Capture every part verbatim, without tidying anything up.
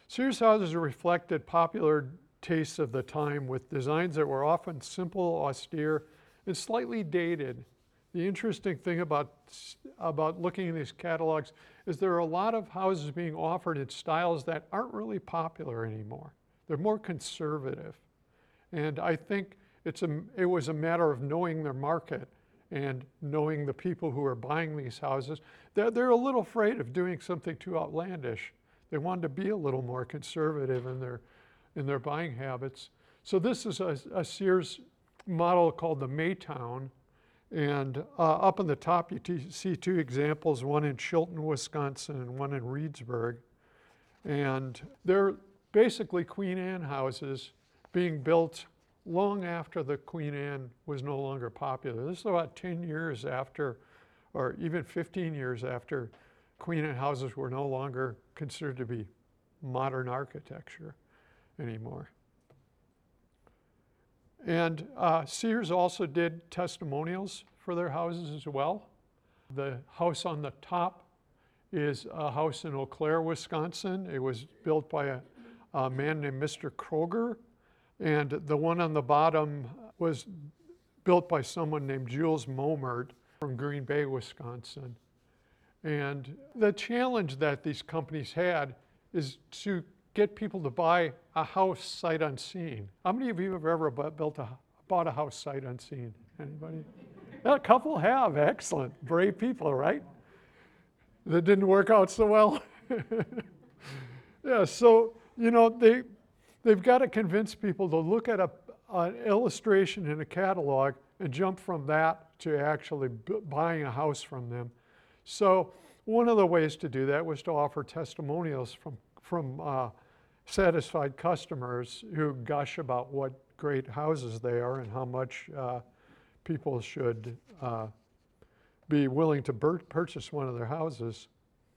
Sears houses reflected popular tastes of the time with designs that were often simple, austere, and slightly dated. The interesting thing about, about looking at these catalogs is there are a lot of houses being offered in styles that aren't really popular anymore. They're more conservative. And I think it's a, it was a matter of knowing their market and knowing the people who are buying these houses. They're, they're a little afraid of doing something too outlandish. They wanted to be a little more conservative in their, in their buying habits. So this is a, a Sears model called the Maytown. And uh, up on the top, you t- see two examples, one in Chilton, Wisconsin, and one in Reedsburg. And they're basically Queen Anne houses being built long after the Queen Anne was no longer popular. This is about ten years after, or even fifteen years after Queen Anne houses were no longer considered to be modern architecture anymore. And uh, Sears also did testimonials for their houses as well. The house on the top is a house in Eau Claire, Wisconsin. It was built by a, a man named Mister Kroger. And the one on the bottom was built by someone named Jules Momert from Green Bay, Wisconsin. And the challenge that these companies had is to get people to buy a house sight unseen. How many of you have ever built a, bought a house sight unseen? Anybody? Yeah, a couple have, excellent. Brave people, right? That didn't work out so well. Yeah, so, you know, they, they've got to convince people to look at a, an illustration in a catalog and jump from that to actually b- buying a house from them. So one of the ways to do that was to offer testimonials from, from uh, satisfied customers who gush about what great houses they are and how much uh, people should uh, be willing to bur- purchase one of their houses.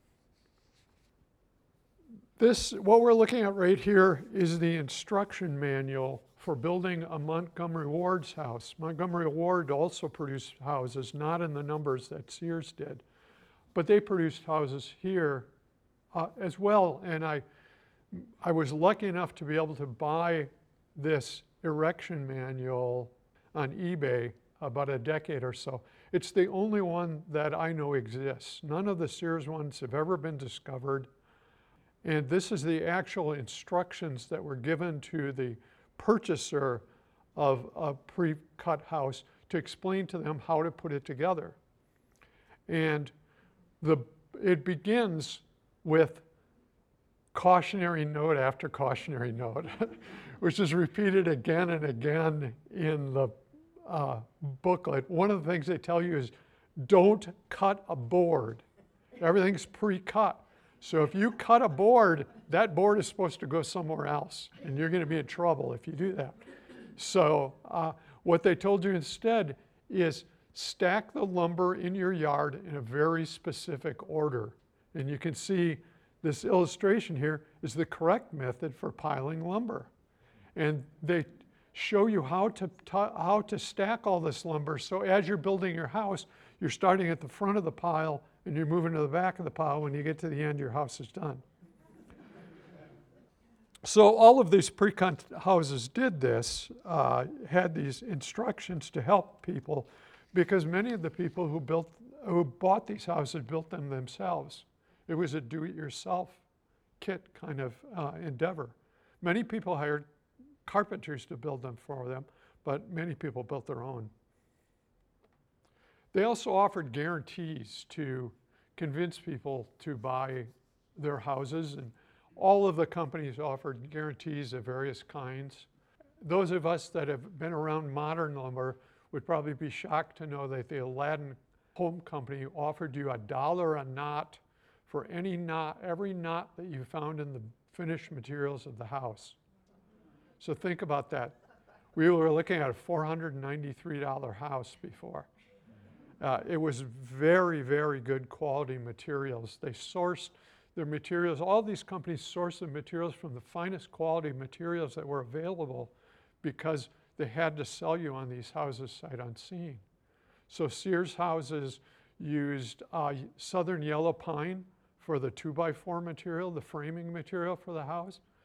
This, what we're looking at right here, is the instruction manual for building a Montgomery Ward's house. Montgomery Ward also produced houses, not in the numbers that Sears did, but they produced houses here uh, as well. And I, I was lucky enough to be able to buy this erection manual on eBay about a decade or so. It's the only one that I know exists. None of the Sears ones have ever been discovered. And this is the actual instructions that were given to the purchaser of a pre-cut house to explain to them how to put it together. And the, it begins with cautionary note after cautionary note, which is repeated again and again in the uh, booklet. One of the things they tell you is don't cut a board. Everything's pre-cut. So if you cut a board, that board is supposed to go somewhere else, and you're going to be in trouble if you do that. So uh, what they told you instead is stack the lumber in your yard in a very specific order. And you can see this illustration here is the correct method for piling lumber. And they show you how to, t- how to stack all this lumber. So as you're building your house, you're starting at the front of the pile and you're moving to the back of the pile. When you get to the end, your house is done. So all of these pre-cut houses did this, uh, had these instructions to help people, because many of the people who built, who bought these houses built them themselves. It was a do-it-yourself kit kind of uh, endeavor. Many people hired carpenters to build them for them, but many people built their own. They also offered guarantees to convince people to buy their houses, and all of the companies offered guarantees of various kinds. Those of us that have been around modern lumber would probably be shocked to know that the Aladdin Home Company offered you a dollar a knot for any knot, every knot that you found in the finished materials of the house. So think about that. We were looking at a four hundred ninety-three dollars house before. Uh, it was very, very good quality materials. They sourced their materials. All these companies sourced the materials from the finest quality materials that were available because they had to sell you on these houses sight unseen. So Sears houses used uh, southern yellow pine for the two-by-four material, the framing material for the house.